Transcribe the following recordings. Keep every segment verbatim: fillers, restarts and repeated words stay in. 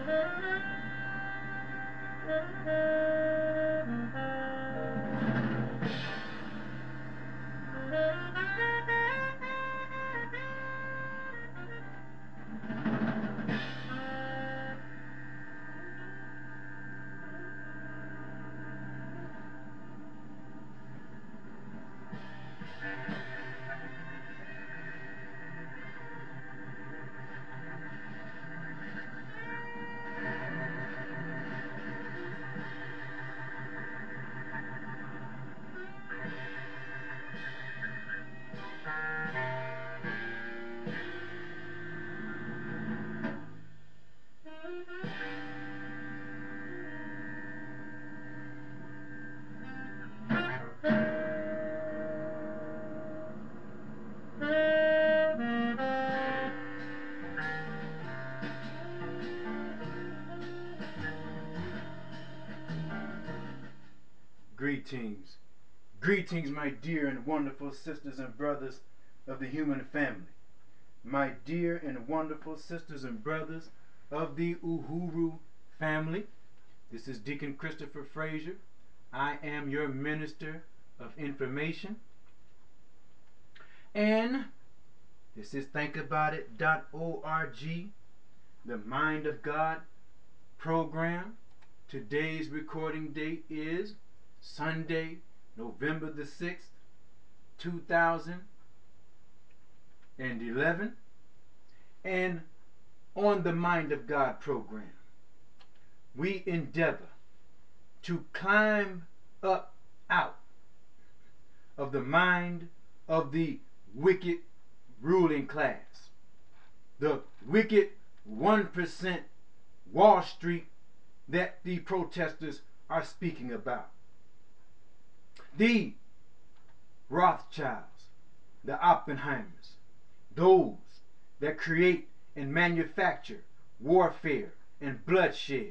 Greetings. Greetings, my dear and wonderful sisters and brothers of the human family. My dear and wonderful sisters and brothers of the Uhuru family. This is Deacon Christopher Frazier. I am your minister of information. And this is think about it dot org, the Mind of God program. Today's recording date is Sunday, November the sixth, two thousand eleven. And on the Mind of God program, we endeavor to climb up out of the mind of the wicked ruling class, the wicked one percent Wall Street that the protesters are speaking about. The Rothschilds, the Oppenheimers, those that create and manufacture warfare and bloodshed.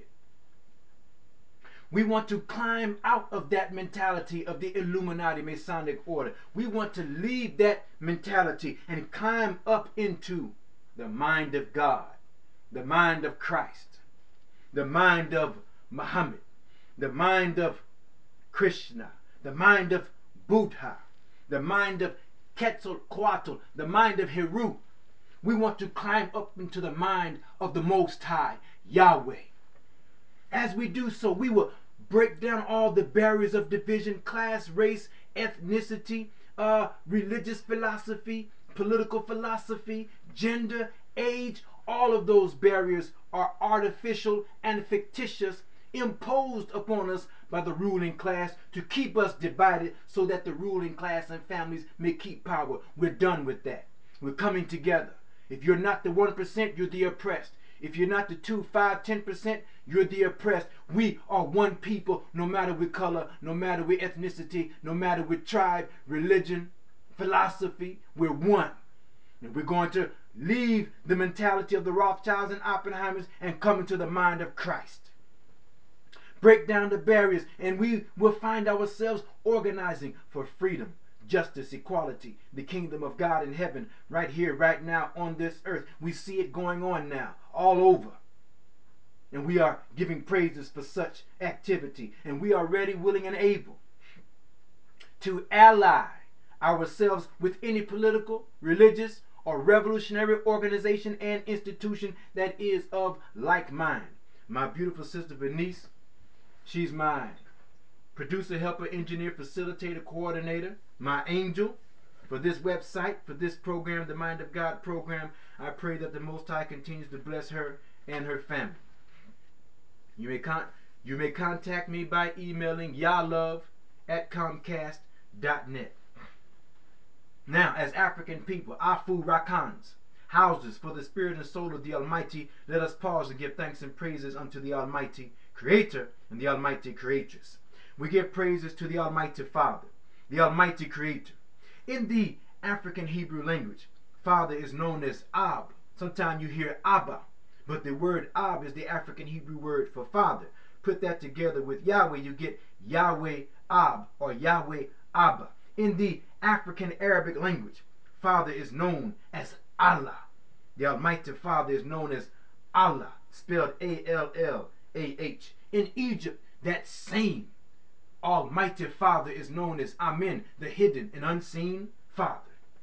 We want to climb out of that mentality of the Illuminati Masonic order. We want to leave that mentality and climb up into the mind of God, the mind of Christ, the mind of Muhammad, the mind of Krishna, the mind of Buddha, the mind of Quetzalcoatl, the mind of Heru. We want to climb up into the mind of the Most High, Yahweh. As we do so, we will break down all the barriers of division: class, race, ethnicity, uh, religious philosophy, political philosophy, gender, age. All of those barriers are artificial and fictitious, imposed upon us by the ruling class to keep us divided so that the ruling class and families may keep power. We're done with that. We're coming together. If you're not the one percent, you're the oppressed. If you're not the two, five, ten percent, you're the oppressed. We are one people, no matter with color, no matter with ethnicity, no matter with tribe, religion, philosophy. We're one. And we're going to leave the mentality of the Rothschilds and Oppenheimers and come into the mind of Christ. Break down the barriers, and we will find ourselves organizing for freedom, justice, equality, the kingdom of God in heaven, right here, right now on this earth. We see it going on now, all over. And we are giving praises for such activity. And we are ready, willing, and able to ally ourselves with any political, religious, or revolutionary organization and institution that is of like mind. My beautiful sister Bernice, she's my producer, helper, engineer, facilitator, coordinator, my angel for this website, for this program, the Mind of God program. I pray that the Most High continues to bless her and her family. You may con you may contact me by emailing yahlove at comcast dot net. Now, as African people, Afu Rakans, houses for the spirit and soul of the Almighty, let us pause to give thanks and praises unto the Almighty Creator and the Almighty Creatress. We give praises to the Almighty Father, the Almighty Creator. In the African Hebrew language, Father is known as Ab. Sometimes you hear Abba, but the word Ab is the African Hebrew word for Father. Put that together with Yahweh, you get Yahweh Ab or Yahweh Abba. In the African Arabic language, Father is known as Allah. The Almighty Father is known as Allah, spelled A L L A H. In Egypt, that same Almighty Father is known as Amen, the hidden and unseen Father.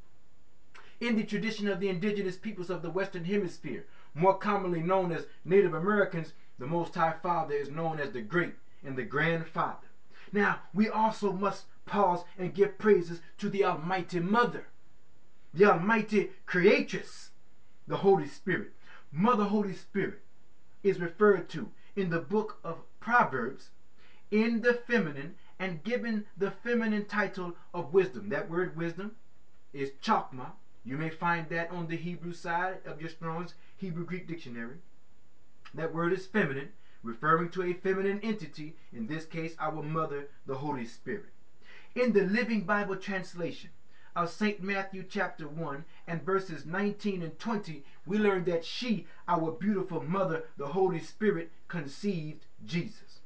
In the tradition of the indigenous peoples of the Western Hemisphere, more commonly known as Native Americans, the Most High Father is known as the Great and the Grandfather. Now, we also must pause and give praises to the Almighty Mother, the Almighty Creatress, the Holy Spirit. Mother Holy Spirit is referred to in the book of Proverbs in the feminine and given the feminine title of wisdom. That word wisdom is chokmah. You may find that on the Hebrew side of your Strong's Hebrew Greek dictionary. That word is feminine, referring to a feminine entity, in this case our mother, the Holy Spirit. In the Living Bible translation of Saint Matthew chapter one and verses nineteen and twenty, we learn that she, our beautiful mother, the Holy Spirit, conceived Jesus.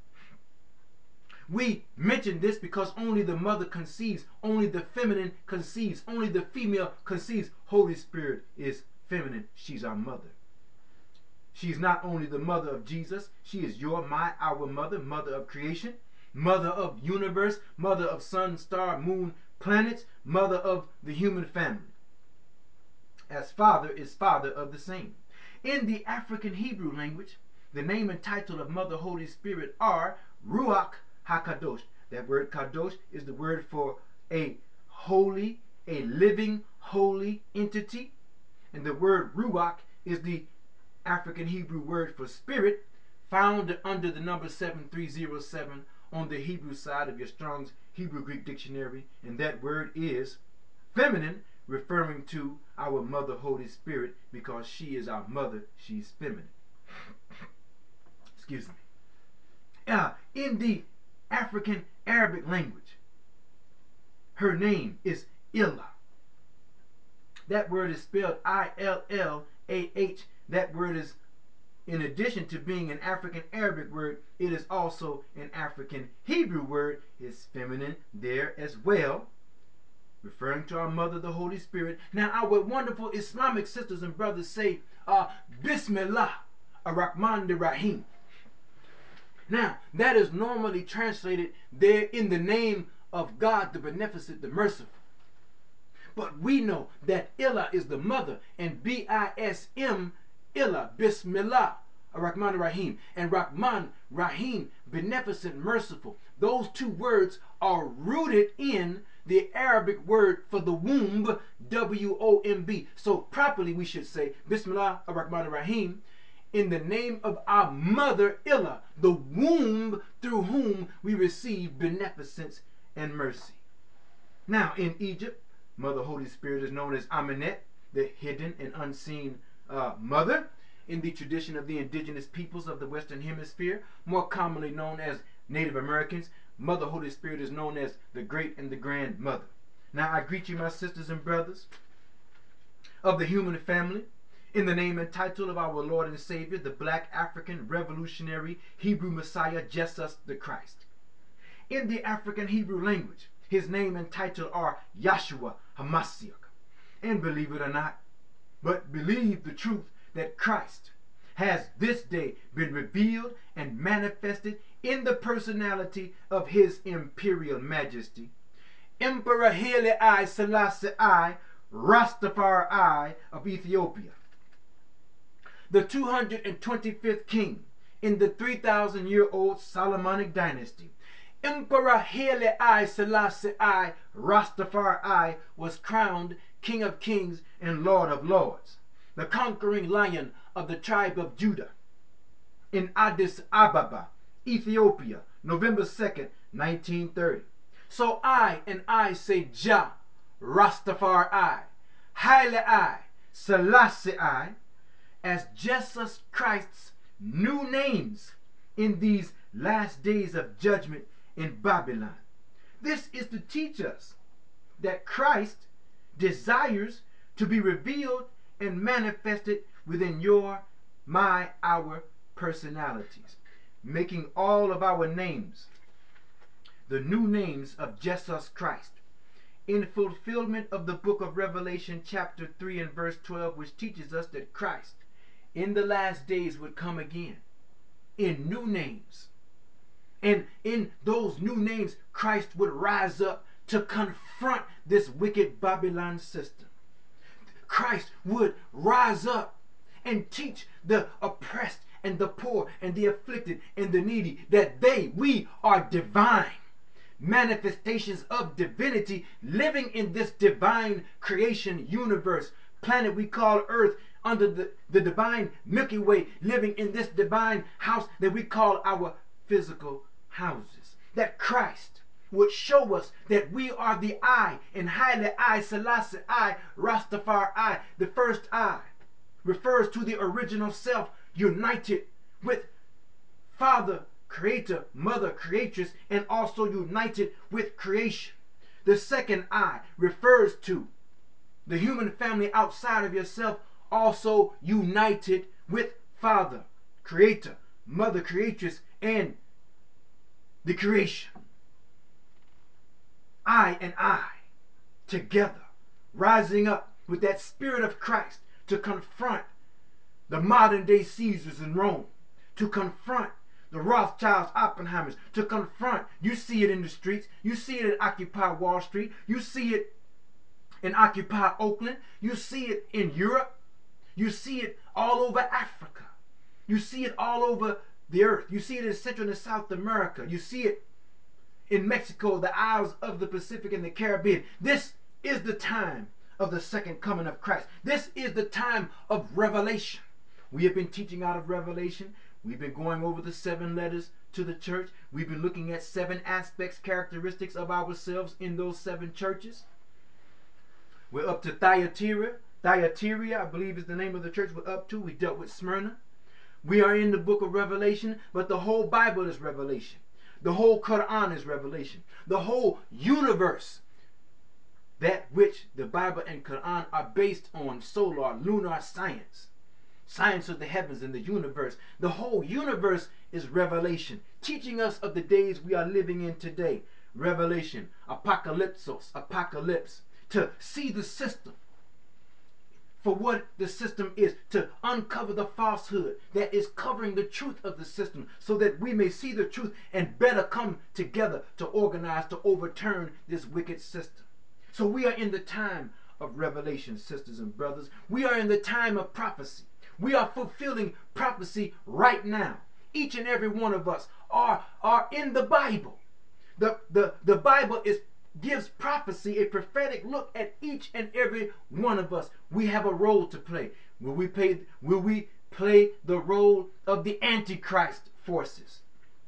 We mention this because only the mother conceives, only the feminine conceives, only the female conceives. Holy Spirit is feminine. She's our mother. She's not only the mother of Jesus, she is your, my, our mother, mother of creation, mother of universe, mother of sun, star, moon, planets, mother of the human family. As father is father of the same. In the African Hebrew language, the name and title of Mother Holy Spirit are Ruach HaKadosh. That word Kadosh is the word for a holy, a living, holy entity. And the word Ruach is the African Hebrew word for spirit, found under the number seven three zero seven on the Hebrew side of your Strong's Hebrew Greek dictionary. And that word is feminine, referring to our Mother Holy Spirit, because she is our mother, she's feminine. Excuse me. Uh, in the African Arabic language, her name is Illah. That word is spelled I L L A H. That word is, in addition to being an African Arabic word, it is also an African Hebrew word. It's feminine there as well, referring to our mother, the Holy Spirit. Now, our wonderful Islamic sisters and brothers say, uh, Bismillah ar-Rahman ar-Rahim. Now, that is normally translated there in the name of God, the Beneficent, the Merciful. But we know that Illah is the mother, and B I S M, Illah, Bismillah ar-Rahman ar-Rahim. And Rahman, Rahim, Beneficent, Merciful. Those two words are rooted in the Arabic word for the womb, W O M B. So properly we should say Bismillah ar-Rahman ar-Rahim, in the name of our mother Illah, the womb through whom we receive beneficence and mercy. Now, in Egypt, Mother Holy Spirit is known as Amenet, the hidden and unseen uh, mother. In the tradition of the indigenous peoples of the Western Hemisphere, more commonly known as Native Americans, Mother Holy Spirit is known as the Great and the Grandmother. Now, I greet you, my sisters and brothers of the human family, in the name and title of our Lord and Savior, the Black African Revolutionary Hebrew Messiah, Jesus the Christ. In the African Hebrew language, his name and title are Yahshua HaMashiach. And believe it or not, but believe the truth that Christ has this day been revealed and manifested in the personality of his imperial majesty, Emperor Haile I Selassie I, Rastafari I of Ethiopia, the two hundred twenty-fifth king in the three thousand year old Solomonic dynasty. Emperor Haile I Selassie I, Rastafari I, was crowned King of Kings and Lord of Lords, the conquering lion of the tribe of Judah, in Addis Ababa, Ethiopia, November second, nineteen thirty. So I and I say Jah, Rastafari I, Haile I, Selassie I, as Jesus Christ's new names in these last days of judgment in Babylon. This is to teach us that Christ desires to be revealed and manifested within your, my, our personalities, making all of our names the new names of Jesus Christ, in fulfillment of the book of Revelation chapter three and verse twelve, which teaches us that Christ in the last days would come again in new names. And in those new names, Christ would rise up to confront this wicked Babylon system. Christ would rise up and teach the oppressed and the poor and the afflicted and the needy that they, we are divine manifestations of divinity living in this divine creation universe, planet we call Earth, under the, the divine Milky Way, living in this divine house that we call our physical houses. That Christ would show us that we are the I in Haile I, Selassie I, Rastafari I. The first I refers to the original self united with Father, Creator, Mother, Creatress, and also united with creation. The second I refers to the human family outside of yourself, also united with Father, Creator, Mother, Creatress, and the creation. I and I together, rising up with that spirit of Christ to confront the modern day Caesars in Rome, to confront the Rothschilds, Oppenheimers, to confront. You see it in the streets. You see it in Occupy Wall Street. You see it in Occupy Oakland. You see it in Europe. You see it all over Africa. You see it all over the earth. You see it in Central and South America. You see it in Mexico, the Isles of the Pacific, and the Caribbean. This is the time of the second coming of Christ. This is the time of revelation. We have been teaching out of Revelation. We've been going over the seven letters to the church. We've been looking at seven aspects, characteristics of ourselves in those seven churches. We're up to Thyatira. Thyatira, I believe, is the name of the church we're up to. We dealt with Smyrna. We are in the book of Revelation, but the whole Bible is revelation. The whole Quran is revelation. The whole universe, that which the Bible and Quran are based on, solar, lunar science, science of the heavens and the universe. The whole universe is revelation, teaching us of the days we are living in today. Revelation, apocalypsos, apocalypse, to see the system for what the system is, to uncover the falsehood that is covering the truth of the system, so that we may see the truth and better come together to organize to overturn this wicked system. So we are in the time of revelation, sisters and brothers. We are in the time of prophecy. We are fulfilling prophecy right now. Each and every one of us are, are in the Bible. The, the, the Bible is gives prophecy, a prophetic look at each and every one of us. We have a role to play. Will we play, will we play the role of the Antichrist forces?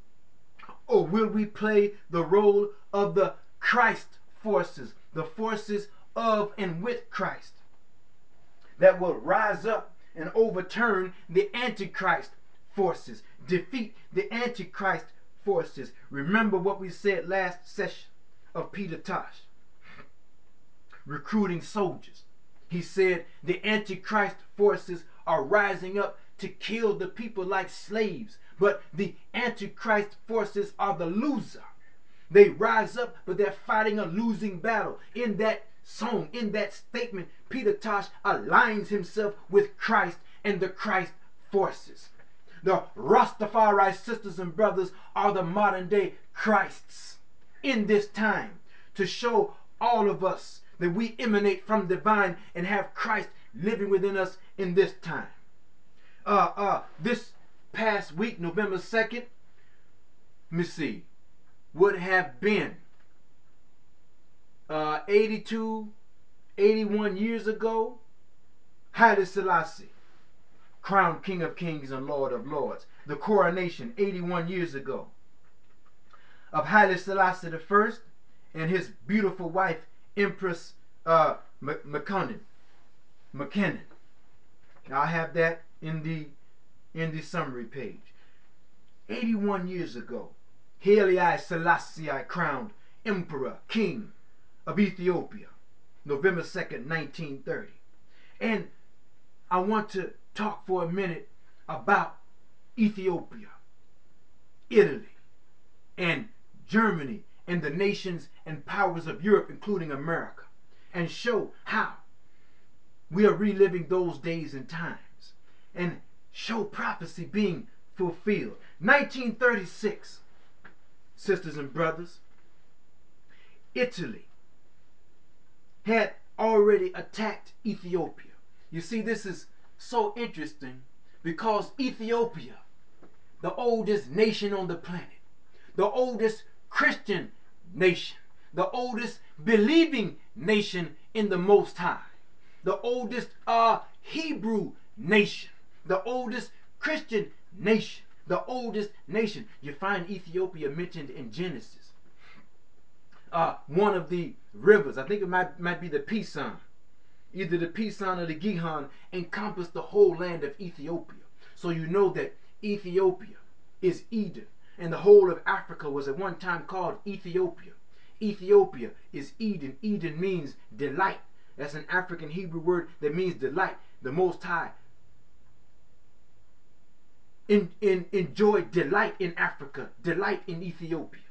Or will we play the role of the Christ forces, the forces of and with Christ, that will rise up and overturn the Antichrist forces, defeat the Antichrist forces? Remember what we said last session of Peter Tosh, recruiting soldiers. He said the Antichrist forces are rising up to kill the people like slaves, but the Antichrist forces are the loser. They rise up, but they're fighting a losing battle. In that song, in that statement, Peter Tosh aligns himself with Christ and the Christ forces. The Rastafari sisters and brothers are the modern day Christs in this time, to show all of us that we emanate from divine and have Christ living within us in this time. Uh, uh, this past week, November second, let me see, would have been uh, eighty-two, eighty-one years ago, Haile Selassie, crowned King of Kings and Lord of Lords. The coronation, eighty-one years ago, of Haile Selassie the First and his beautiful wife, Empress uh, McKinnon. McKinnon. I have that in the in the summary page. eighty-one years ago, Haile Selassie crowned Emperor, King of Ethiopia, November second, nineteen thirty. And I want to talk for a minute about Ethiopia, Italy, and Germany, and the nations and powers of Europe, including America, and show how we are reliving those days and times, and show prophecy being fulfilled. nineteen thirty-six, sisters and brothers, Italy had already attacked Ethiopia. You see, this is so interesting because Ethiopia, the oldest nation on the planet, the oldest Christian nation, the oldest believing nation in the Most High, the oldest uh, Hebrew nation, the oldest Christian nation, the oldest nation. You find Ethiopia mentioned in Genesis. Uh, one of the rivers, I think it might, might be the Pison, either the Pison or the Gihon, encompassed the whole land of Ethiopia. So you know that Ethiopia is Eden, and the whole of Africa was at one time called Ethiopia. Ethiopia is Eden. Eden means delight. That's an African Hebrew word that means delight. The Most High in, in, enjoyed delight in Africa, delight in Ethiopia.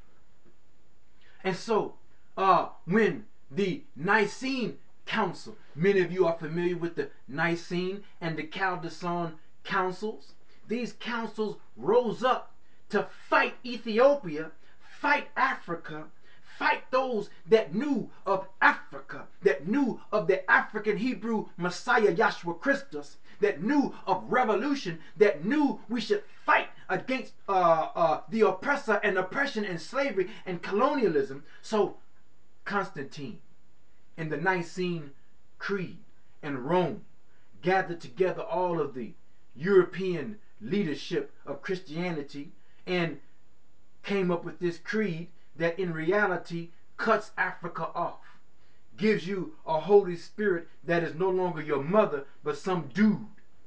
And so, uh, when the Nicene Council, many of you are familiar with the Nicene and the Chalcedon councils. These councils rose up to fight Ethiopia, fight Africa, fight those that knew of Africa, that knew of the African Hebrew Messiah Yahshua Christus, that knew of revolution, that knew we should fight against uh, uh, the oppressor and oppression and slavery and colonialism. So Constantine and the Nicene Creed and Rome gathered together all of the European leadership of Christianity and came up with this creed that in reality cuts Africa off, gives you a Holy Spirit that is no longer your mother but some dude.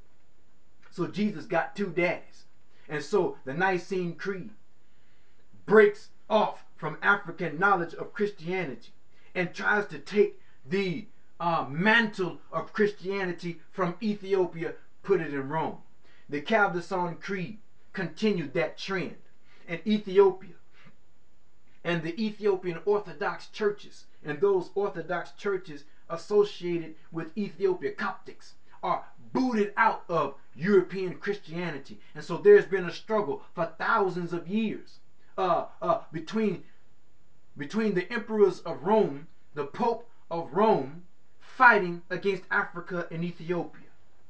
So Jesus got two daddies. And so the Nicene Creed breaks off from African knowledge of Christianity and tries to take the uh, mantle of Christianity from Ethiopia, put it in Rome. The Chalcedon Creed continued that trend, and Ethiopia and the Ethiopian Orthodox churches and those Orthodox churches associated with Ethiopia, Coptics, are booted out of European Christianity. And so there's been a struggle for thousands of years uh, uh, between, between the emperors of Rome, the Pope of Rome, fighting against Africa and Ethiopia.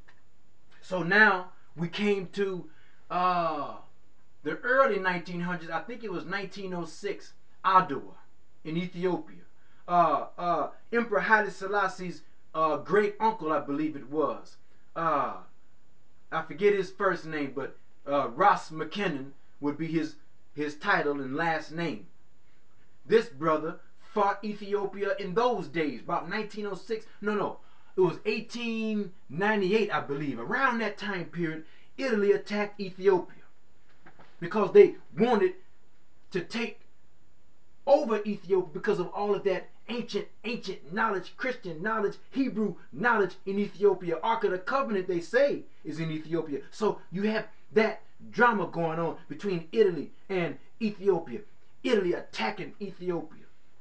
So now we came to uh, the early nineteen hundreds. I think it was nineteen oh six, Adwa in Ethiopia. Uh, uh, Emperor Haile Selassie's uh, great uncle, I believe it was. Uh, I forget his first name, but uh, Ross McKinnon would be his, his title and last name. This brother fought Ethiopia in those days, about nineteen oh six. No, no, it was eighteen ninety-eight, I believe. Around that time period, Italy attacked Ethiopia because they wanted to take over Ethiopia because of all of that ancient, ancient knowledge, Christian knowledge, Hebrew knowledge in Ethiopia. Ark of the Covenant, they say, is in Ethiopia. So you have that drama going on between Italy and Ethiopia. Italy attacking Ethiopia.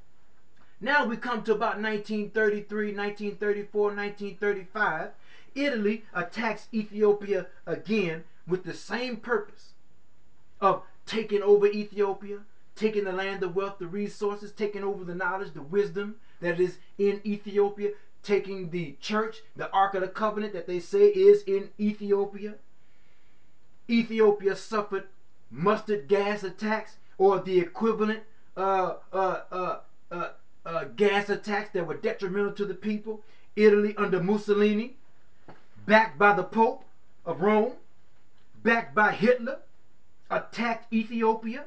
Now we come to about nineteen thirty-three, nineteen thirty-four, nineteen thirty-five. Italy attacks Ethiopia again with the same purpose of taking over Ethiopia, taking the land, the wealth, the resources, taking over the knowledge, the wisdom that is in Ethiopia, taking the church, the Ark of the Covenant that they say is in Ethiopia. Ethiopia suffered mustard gas attacks or the equivalent uh, uh, uh, uh, uh, gas attacks that were detrimental to the people. Italy under Mussolini, backed by the Pope of Rome, backed by Hitler, attacked Ethiopia.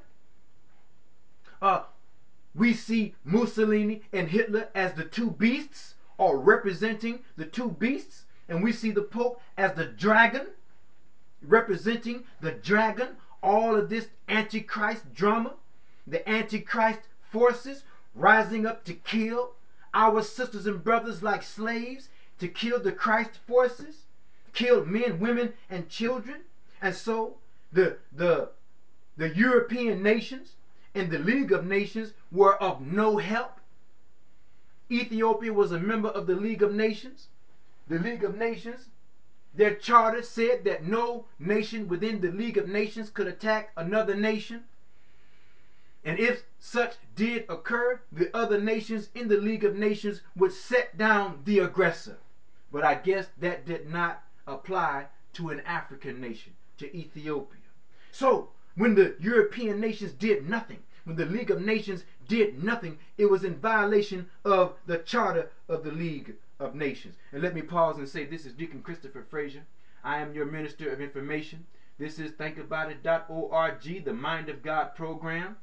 Uh, we see Mussolini and Hitler as the two beasts, or representing the two beasts, and we see the Pope as the dragon, representing the dragon. All of this Antichrist drama, the Antichrist forces rising up to kill our sisters and brothers like slaves, to kill the Christ forces, kill men, women, and children. And so the the the European nations and the League of Nations were of no help. Ethiopia was a member of the League of Nations. The League of Nations Their charter said that no nation within the League of Nations could attack another nation. And if such did occur, the other nations in the League of Nations would set down the aggressor. But I guess that did not apply to an African nation, to Ethiopia. So when the European nations did nothing, when the League of Nations did nothing, it was in violation of the charter of the League of Nations. And let me pause and say, this is Deacon Christopher Frazier. I am your Minister of Information. This is think about it dot org, the Mind of God program.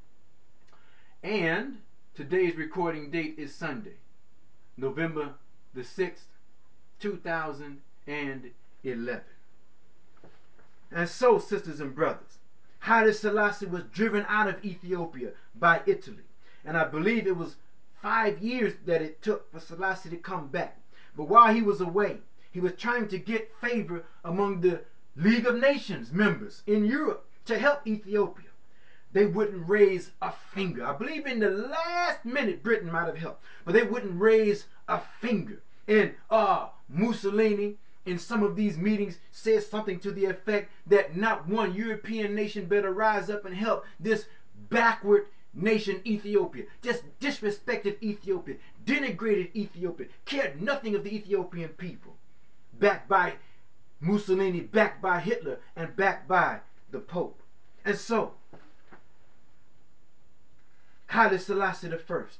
And today's recording date is Sunday, November the sixth, two thousand eleven. And so, sisters and brothers, Haile Selassie was driven out of Ethiopia by Italy. And I believe it was five years that it took for Selassie to come back. But while he was away, he was trying to get favor among the League of Nations members in Europe to help Ethiopia. They wouldn't raise a finger. I believe in the last minute Britain might have helped, but they wouldn't raise a finger. And uh, Mussolini in some of these meetings says something to the effect that not one European nation better rise up and help this backward nation Ethiopia. Just disrespected Ethiopia, denigrated Ethiopia, cared nothing of the Ethiopian people. Backed by Mussolini, backed by Hitler, and backed by the Pope. And so, Haile Selassie the First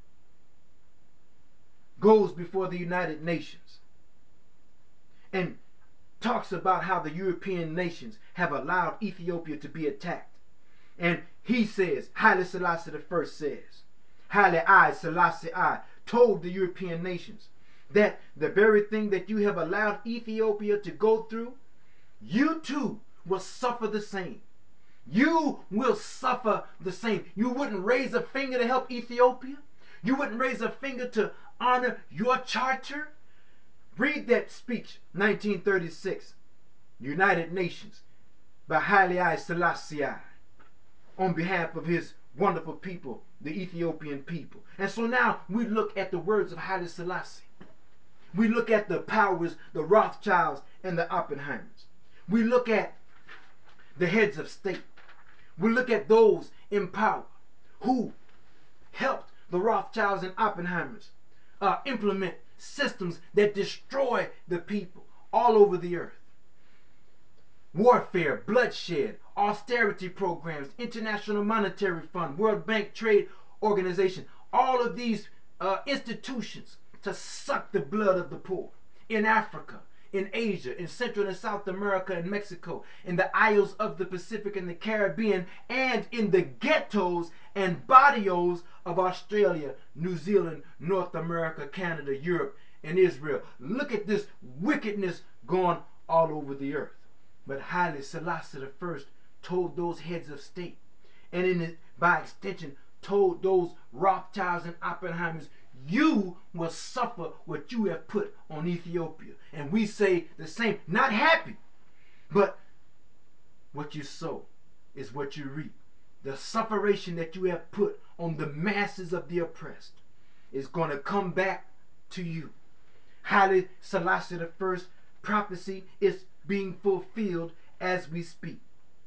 goes before the United Nations and talks about how the European nations have allowed Ethiopia to be attacked. And he says, Haile Selassie the First says, Haile I Selassie I told the European nations that the very thing that you have allowed Ethiopia to go through, you too will suffer the same. You will suffer the same. You wouldn't raise a finger to help Ethiopia. You wouldn't raise a finger to honor your charter. Read that speech, nineteen thirty-six, United Nations, by Haile I Selassie I, on behalf of his wonderful people, the Ethiopian people. And so now we look at the words of Haile Selassie. We look at the powers, the Rothschilds and the Oppenheimers. We look at the heads of state. We look at those in power who helped the Rothschilds and Oppenheimers uh, implement systems that destroy the people all over the earth. Warfare, bloodshed, austerity programs, International Monetary Fund, World Bank Trade Organization, all of these uh, institutions to suck the blood of the poor in Africa, in Asia, in Central and South America and Mexico, in the isles of the Pacific and the Caribbean, and in the ghettos and barrios of Australia, New Zealand, North America, Canada, Europe, and Israel. Look at this wickedness going all over the earth. But Haile Selassie the First told those heads of state, and in it, by extension, told those Rothschilds and Oppenheimers, you will suffer what you have put on Ethiopia. And we say the same, not happy, but what you sow is what you reap. The sufferation that you have put on the masses of the oppressed is going to come back to you. Haile Selassie the First prophecy is being fulfilled as we speak.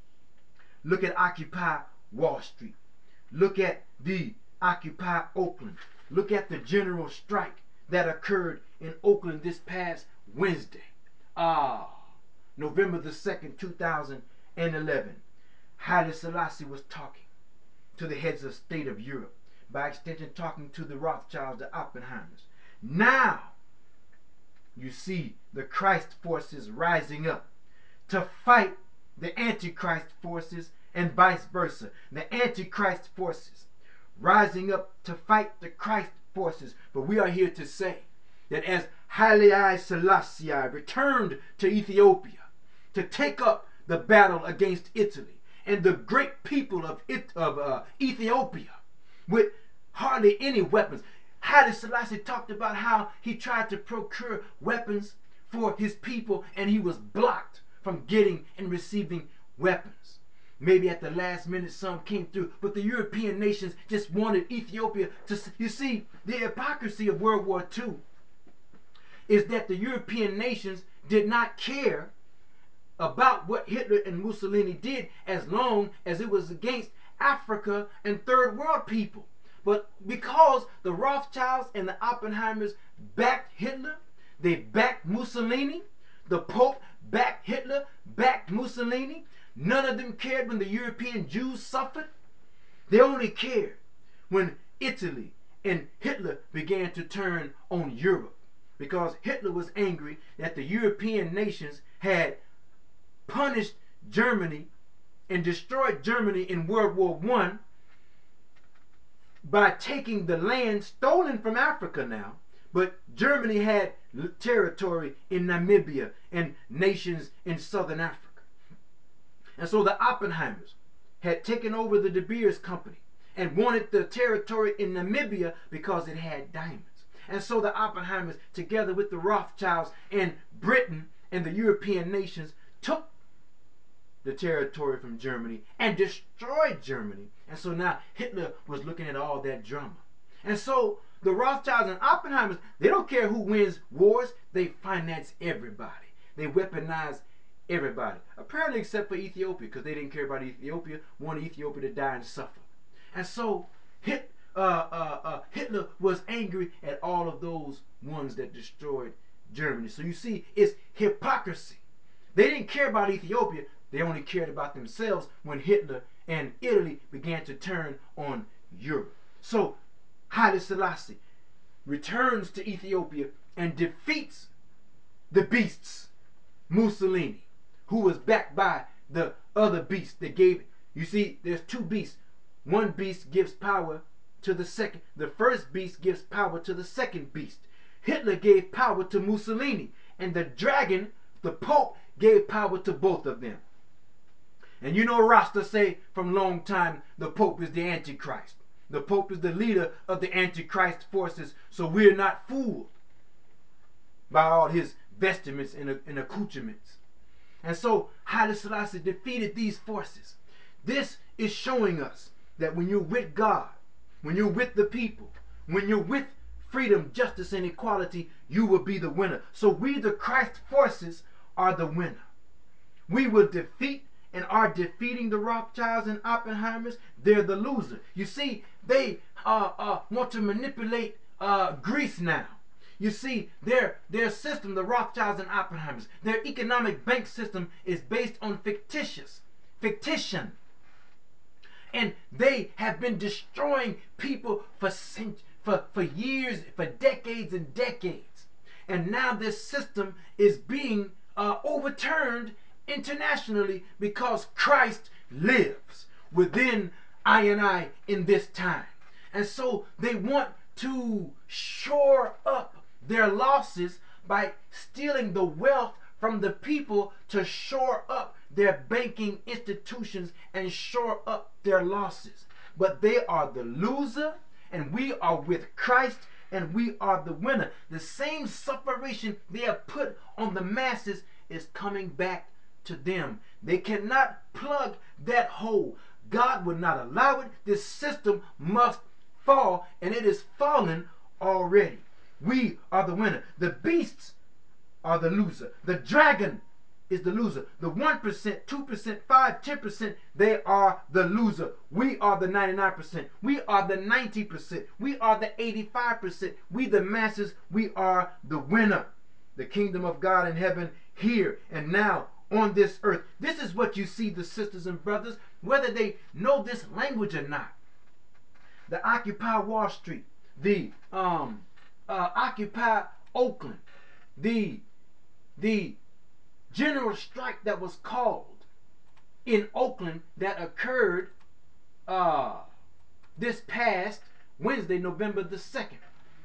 Look at Occupy Wall Street. Look at the Occupy Oakland. Look at the general strike that occurred in Oakland this past Wednesday. Ah, November the second, two thousand eleven. Haile Selassie was talking to the heads of state of Europe, by extension talking to the Rothschilds, the Oppenheimers. Now, you see the Christ forces rising up to fight the Antichrist forces and vice versa. The Antichrist forces rising up to fight the Christ forces. But we are here to say that as Haile I Selassie returned to Ethiopia to take up the battle against Italy and the great people of, it, of uh, Ethiopia with hardly any weapons. Haile Selassie talked about how he tried to procure weapons for his people and he was blocked from getting and receiving weapons. Maybe at the last minute some came through, but the European nations just wanted Ethiopia to... You see, the hypocrisy of World War Two is that the European nations did not care about what Hitler and Mussolini did as long as it was against Africa and third world people. But because the Rothschilds and the Oppenheimers backed Hitler, they backed Mussolini, the Pope backed Hitler, backed Mussolini, none of them cared when the European Jews suffered. They only cared when Italy and Hitler began to turn on Europe, because Hitler was angry that the European nations had punished Germany and destroyed Germany in World War One by taking the land stolen from Africa now. But Germany had territory in Namibia and nations in southern Africa. And so the Oppenheimers had taken over the De Beers Company and wanted the territory in Namibia because it had diamonds. And so the Oppenheimers, together with the Rothschilds and Britain and the European nations, took the territory from Germany and destroyed Germany. And so now Hitler was looking at all that drama. And so the Rothschilds and Oppenheimers, they don't care who wins wars. They finance everybody. They weaponize everybody. Apparently except for Ethiopia, because they didn't care about Ethiopia, wanted Ethiopia to die and suffer. And so Hit, uh, uh, uh, Hitler was angry at all of those ones that destroyed Germany. So you see, it's hypocrisy. They didn't care about Ethiopia. They only cared about themselves when Hitler and Italy began to turn on Europe. So Haile Selassie returns to Ethiopia and defeats the beasts, Mussolini, who was backed by the other beast that gave. You see, there's two beasts. One beast gives power to the second. The first beast gives power to the second beast. Hitler gave power to Mussolini, and the dragon, the Pope, gave power to both of them. And you know Rasta say from long time the Pope is the Antichrist. The Pope is the leader of the Antichrist forces, so we're not fooled by all his vestments and, and accoutrements. And so Haile Selassie defeated these forces. This is showing us that when you're with God, when you're with the people, when you're with freedom, justice, and equality, you will be the winner. So we, the Christ forces, are the winner. We will defeat and are defeating the Rothschilds and Oppenheimers. They're the loser. You see, they uh, uh, want to manipulate uh, Greece now. You see, their, their system, the Rothschilds and Oppenheimers, their economic bank system is based on fictitious, fictition. And they have been destroying people for, for, for years, for decades and decades. And now this system is being uh, overturned internationally because Christ lives within I and I in this time. And so they want to shore up their losses by stealing the wealth from the people to shore up their banking institutions and shore up their losses. But they are the loser, and we are with Christ, and we are the winner. The same separation they have put on the masses is coming back to them. They cannot plug that hole. God would not allow it. This system must fall, and it is fallen already. We are the winner. The beasts are the loser. The dragon is the loser. The one percent, two percent, five percent, ten percent, they are the loser. We are the ninety-nine percent. We are the ninety percent. We are the eighty-five percent. We, the masses, we are the winner. The kingdom of God in heaven here and now on this earth. This is what you see, the sisters and brothers, whether they know this language or not. The Occupy Wall Street, the um, uh, Occupy Oakland, the the general strike that was called in Oakland that occurred uh, this past Wednesday, November the second.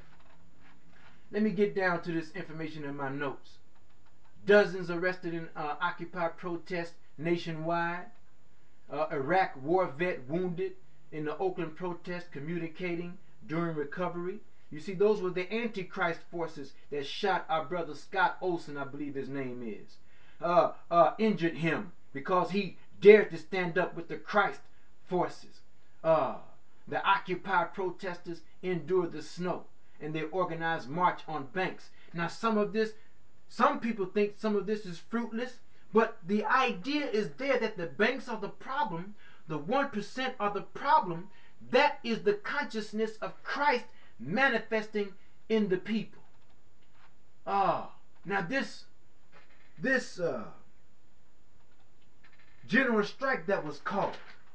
Let me get down to this information in my notes. Dozens arrested in uh, Occupy protests nationwide. Uh, Iraq war vet wounded in the Oakland protest communicating during recovery. You see, those were the Antichrist forces that shot our brother Scott Olson, I believe his name is. Uh, uh, injured him because he dared to stand up with the Christ forces. Uh, the Occupy protesters endured the snow and they organized march on banks. Now some of this Some people think some of this is fruitless, but the idea is there that the banks are the problem, the one percent are the problem. That is the consciousness of Christ manifesting in the people. Ah, now this this uh, general strike that was called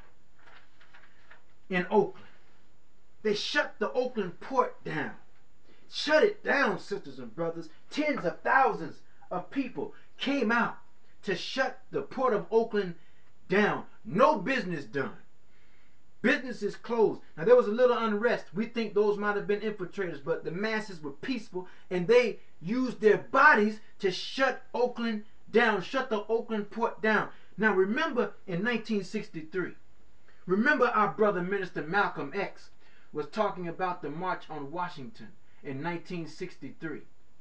in Oakland, they shut the Oakland port down. Shut it down, sisters and brothers. Tens of thousands of people came out to shut the port of Oakland down. No business done. Businesses closed. Now there was a little unrest. We think those might have been infiltrators, but the masses were peaceful and they used their bodies to shut Oakland down, shut the Oakland port down. Now remember in nineteen sixty-three, remember our brother Minister Malcolm X was talking about the March on Washington in nineteen sixty-three.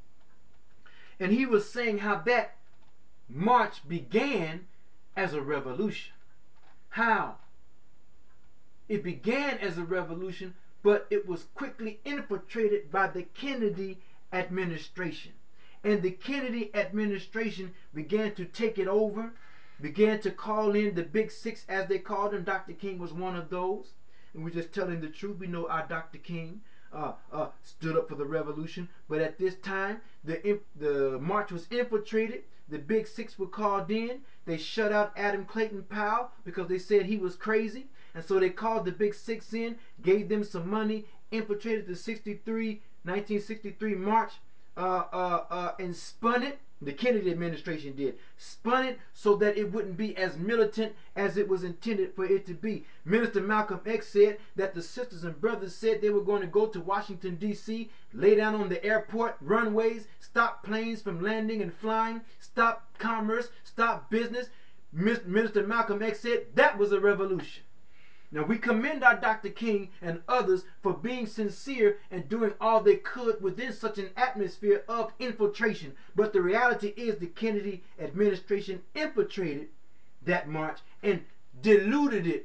And he was saying how that march began as a revolution. How it began as a revolution, but it was quickly infiltrated by the Kennedy administration. And the Kennedy administration began to take it over, began to call in the Big Six, as they called them. Doctor King was one of those. And we're just telling the truth. We know our Doctor King uh, uh, stood up for the revolution. But at this time, the, the march was infiltrated. The Big Six were called in. They shut out Adam Clayton Powell because they said he was crazy. And so they called the Big Six in, gave them some money, infiltrated the sixty-three, nineteen sixty-three march, uh, uh, uh, and spun it. The Kennedy administration did. Spun it so that it wouldn't be as militant as it was intended for it to be. Minister Malcolm X said that the sisters and brothers said they were going to go to Washington, D C, lay down on the airport runways, stop planes from landing and flying, stop commerce, stop business. Minister Malcolm X said that was a revolution. Now we commend our Doctor King and others for being sincere and doing all they could within such an atmosphere of infiltration. But the reality is the Kennedy administration infiltrated that march and diluted it,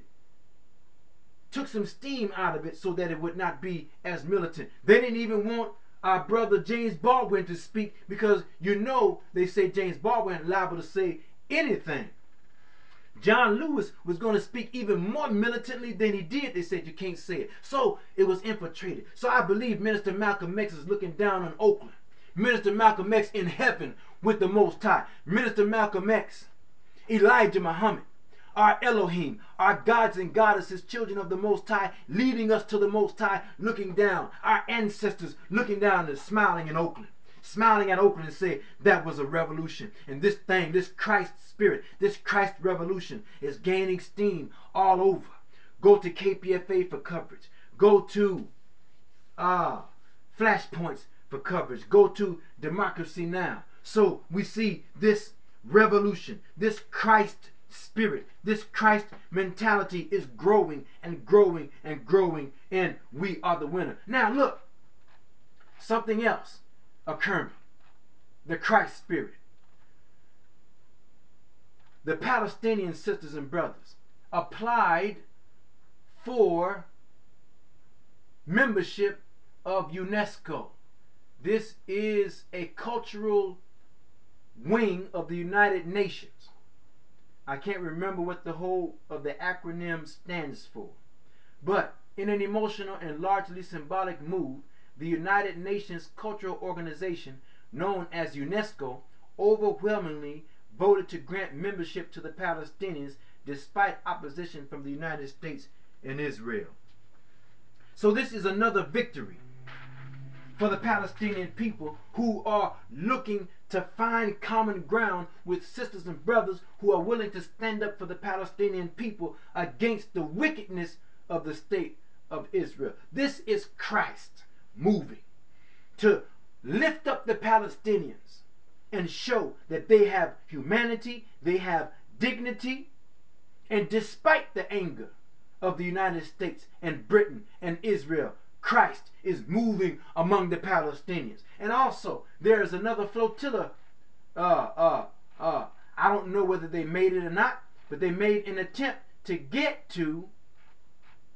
took some steam out of it so that it would not be as militant. They didn't even want our brother James Baldwin to speak because, you know, they say James Baldwin liable to say anything. John Lewis was going to speak even more militantly than he did. They said you can't say it. So it was infiltrated. So I believe Minister Malcolm X is looking down on Oakland. Minister Malcolm X in heaven with the Most High. Minister Malcolm X, Elijah Muhammad, our Elohim, our gods and goddesses, children of the Most High, leading us to the Most High, looking down. Our ancestors looking down and smiling in Oakland. Smiling at Oakland and say that was a revolution. And this thing, this Christ spirit, this Christ revolution is gaining steam all over. Go to K P F A for coverage. Go to uh, Flashpoints for coverage. Go to Democracy Now! So we see this revolution, this Christ spirit, this Christ mentality is growing and growing and growing, and we are the winner. Now look, something else occurring. The Christ spirit. The Palestinian sisters and brothers applied for membership of UNESCO. This is a cultural wing of the United Nations. I can't remember what the whole of the acronym stands for. But in an emotional and largely symbolic move, the United Nations Cultural Organization, known as UNESCO, overwhelmingly voted to grant membership to the Palestinians despite opposition from the United States and Israel. So this is another victory for the Palestinian people who are looking to find common ground with sisters and brothers who are willing to stand up for the Palestinian people against the wickedness of the state of Israel. This is Christ moving to lift up the Palestinians and show that they have humanity, they have dignity, and despite the anger of the United States and Britain and Israel, Christ is moving among the Palestinians. And also, there is another flotilla. Uh, uh, uh, I don't know whether they made it or not, but they made an attempt to get to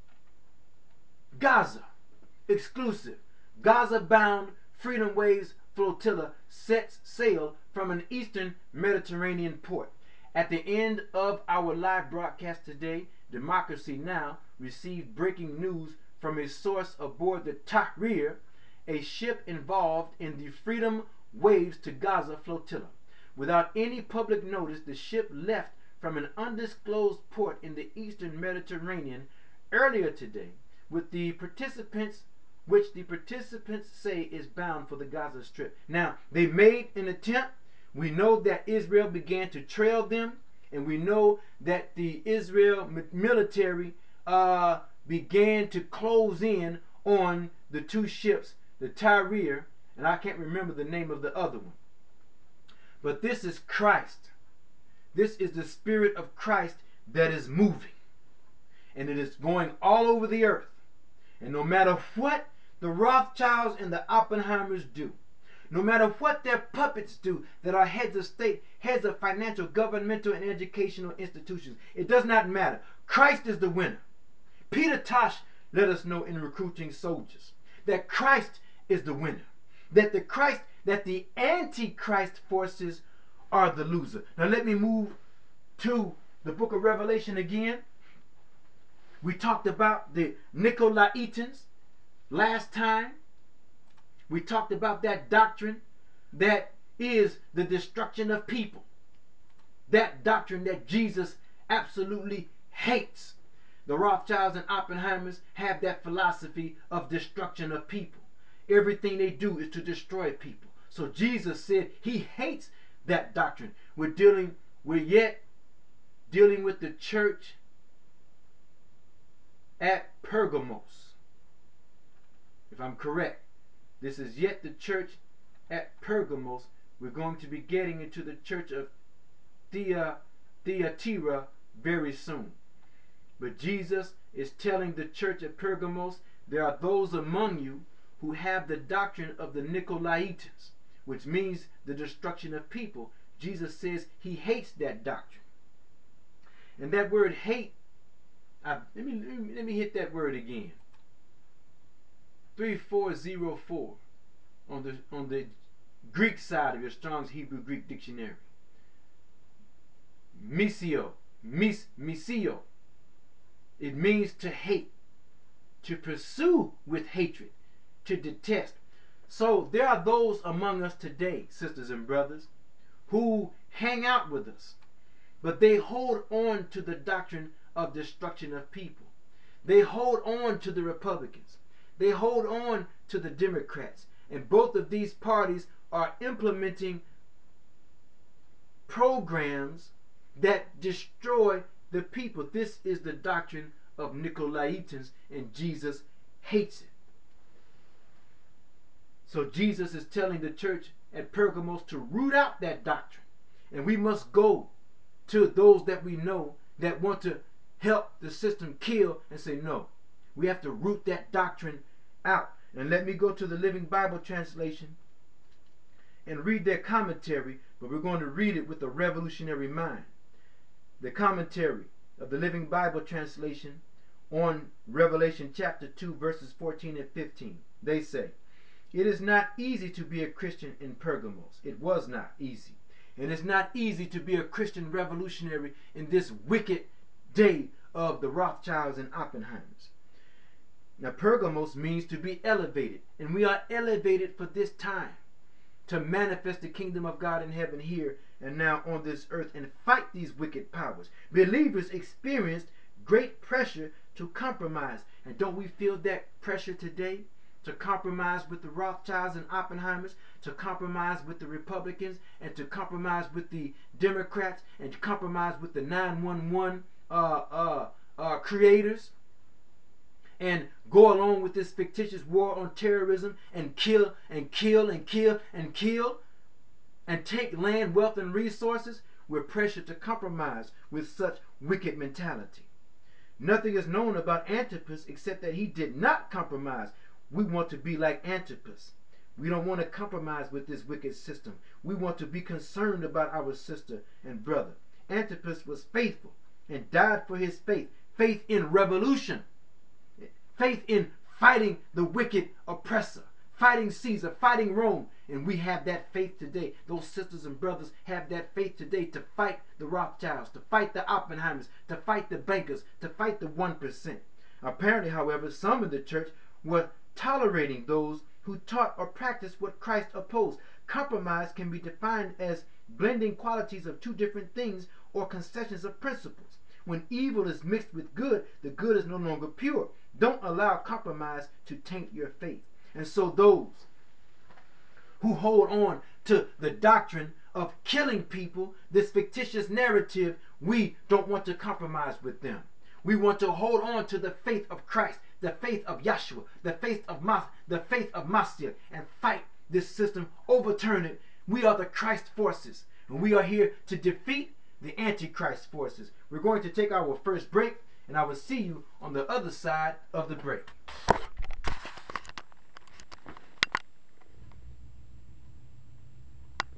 Gaza, exclusive. Gaza-bound Freedom Waves flotilla sets sail from an eastern Mediterranean port. At the end of our live broadcast today, Democracy Now! Received breaking news from a source aboard the Tahrir, a ship involved in the Freedom Waves to Gaza flotilla. Without any public notice, the ship left from an undisclosed port in the eastern Mediterranean earlier today, with the participants which the participants say is bound for the Gaza Strip. Now, they made an attempt. We know that Israel began to trail them, and we know that the Israel military uh, began to close in on the two ships, the Tahrir, and I can't remember the name of the other one. But this is Christ. This is the Spirit of Christ that is moving. And it is going all over the earth. And no matter what the Rothschilds and the Oppenheimers do, no matter what their puppets do that are heads of state, heads of financial, governmental, and educational institutions, it does not matter. Christ is the winner. Peter Tosh let us know in Recruiting Soldiers that Christ is the winner. That the Christ, that the Antichrist forces are the loser. Now let me move to the book of Revelation again. We talked about the Nicolaitans last time. We talked about that doctrine that is the destruction of people. That doctrine that Jesus absolutely hates. The Rothschilds and Oppenheimers have that philosophy of destruction of people. Everything they do is to destroy people. So Jesus said he hates that doctrine. We're dealing, we're yet dealing with the church at Pergamos. If I'm correct, this is yet the church at Pergamos. We're going to be getting into the church of Thea, Thyatira very soon. But Jesus is telling the church at Pergamos, there are those among you who have the doctrine of the Nicolaitans, which means the destruction of people. Jesus says he hates that doctrine. And that word hate, I, let, me, let, me, let me hit that word again. three four zero four on the, on the Greek side of your Strong's Hebrew Greek Dictionary. Misio, mis, misio. It means to hate, to pursue with hatred, to detest. So there are those among us today, sisters and brothers, who hang out with us, but they hold on to the doctrine of destruction of people. They hold on to the Republicans. They hold on to the Democrats. And both of these parties are implementing programs that destroy the people. This is the doctrine of Nicolaitans, and Jesus hates it. So Jesus is telling the church at Pergamos to root out that doctrine. And we must go to those that we know that want to help the system kill and say, no, we have to root that doctrine out. And let me go to the Living Bible Translation and read their commentary, but we're going to read it with a revolutionary mind. The commentary of the Living Bible Translation on Revelation chapter two, verses fourteen and fifteen. They say, it is not easy to be a Christian in Pergamos. It was not easy. And it's not easy to be a Christian revolutionary in this wicked day of the Rothschilds and Oppenheimers. Now, Pergamos means to be elevated, and we are elevated for this time to manifest the kingdom of God in heaven here and now on this earth and fight these wicked powers. Believers experienced great pressure to compromise. And don't we feel that pressure today? To compromise with the Rothschilds and Oppenheimers, to compromise with the Republicans, and to compromise with the Democrats, and to compromise with the nine one one uh, uh, uh, creators, and go along with this fictitious war on terrorism and kill and kill and kill and kill and take land, wealth, and resources. We're pressured to compromise with such wicked mentality. Nothing is known about Antipas except that he did not compromise. We want to be like Antipas. We don't want to compromise with this wicked system. We want to be concerned about our sister and brother. Antipas was faithful and died for his faith. Faith in revolution. Faith in fighting the wicked oppressor. fighting Caesar, fighting Rome. And we have that faith today. Those sisters and brothers have that faith today to fight the Rothschilds, to fight the Oppenheimers, to fight the bankers, to fight the one percent. Apparently, however, some in the church were tolerating those who taught or practiced what Christ opposed. Compromise can be defined as blending qualities of two different things or concessions of principles. When evil is mixed with good, the good is no longer pure. Don't allow compromise to taint your faith. And so those who hold on to the doctrine of killing people, this fictitious narrative, we don't want to compromise with them. We want to hold on to the faith of Christ, the faith of Yahshua, the faith of Mas- the faith of Messiah, and fight this system, overturn it. We are the Christ forces, and we are here to defeat the Antichrist forces. We're going to take our first break, and I will see you on the other side of the break.